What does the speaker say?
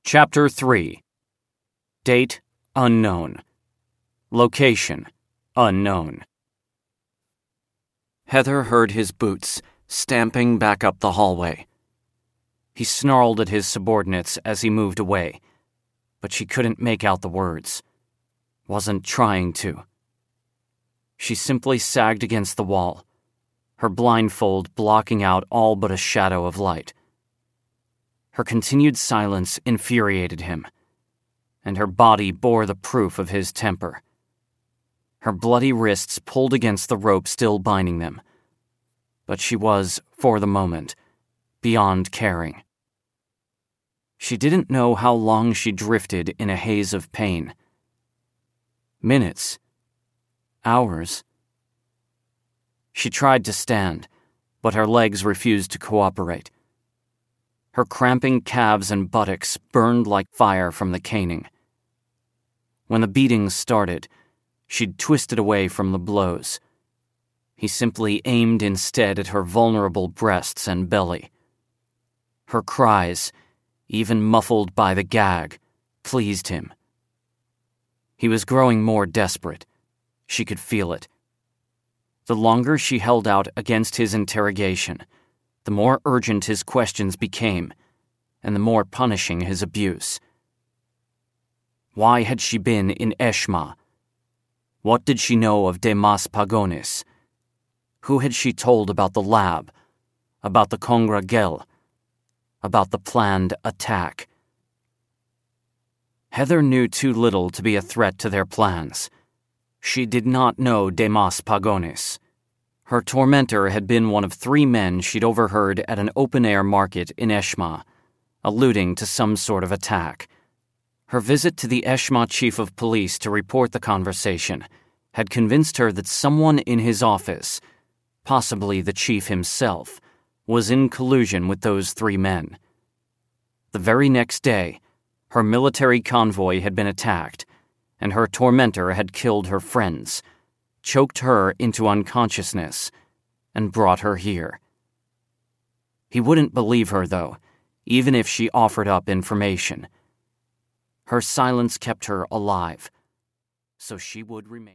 Chapter 3. Date unknown. Location unknown. Heather heard his boots stamping back up the hallway. He snarled at his subordinates as he moved away, but she couldn't make out the words. Wasn't trying to. She simply sagged against the wall, her blindfold blocking out all but a shadow of light. Her continued silence infuriated him, and her body bore the proof of his temper. Her bloody wrists pulled against the rope still binding them, but she was, for the moment, beyond caring. She didn't know how long she drifted in a haze of pain. Minutes. Hours. She tried to stand, but her legs refused to cooperate. Her cramping calves and buttocks burned like fire from the caning. When the beatings started, she'd twisted away from the blows. He simply aimed instead at her vulnerable breasts and belly. Her cries, even muffled by the gag, pleased him. He was growing more desperate. She could feel it. The longer she held out against his interrogation, the more urgent his questions became, and the more punishing his abuse. Why had she been in Eshma? What did she know of Demas Pagonis? Who had she told about the lab, about the Congra Gel, about the planned attack? Heather knew too little to be a threat to their plans. She did not know Demas Pagonis. Her tormentor had been one of 3 men she'd overheard at an open-air market in Eshma, alluding to some sort of attack. Her visit to the Eshma chief of police to report the conversation had convinced her that someone in his office, possibly the chief himself, was in collusion with those 3 men. The very next day, her military convoy had been attacked, and her tormentor had killed her friends, choked her into unconsciousness, and brought her here. He wouldn't believe her, though, even if she offered up information. Her silence kept her alive, so she would remain.